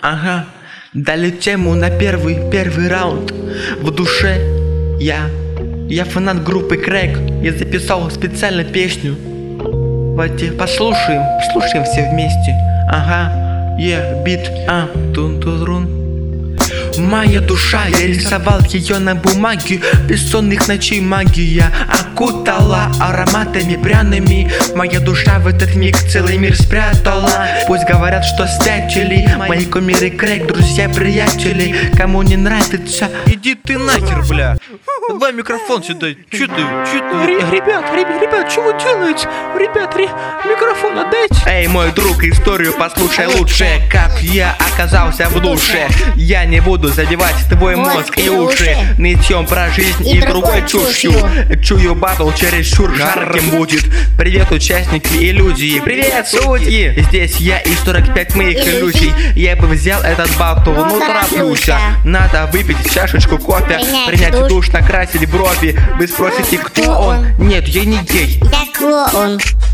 Ага, дали тему на первый раунд. В душе я фанат группы Крэк. Я записал специально песню. Давайте послушаем все вместе. Ага, бит, тун-тун-рун. Моя душа, я рисовал ее на бумаге. Бессонных ночей магия окутала ароматами пряными. Моя душа в этот миг целый мир спрятала. Пусть говорят, что спятили мои кумиры Крэк, друзья-приятели. Кому не нравится, иди ты нахер, бля. Давай микрофон сюда. Чё ты? Ребят, что вы делаете? Ребят, микрофон отдайте. Эй, мой друг, историю послушай лучше. Как я оказался в душе. Я не буду задевать твой мозг и уши нытьем про жизнь и другой чушью. Чую, батл чересчур жарким будет. Привет, участники иллюзии. Привет, судьи. Здесь я и 45 моих иллюзий. Я бы взял этот батл, ну тороплюся. Надо выпить чашечку кофе, принять душ, накрасить брови. Вы спросите, кто он? Нет, я не гей. Я клоун.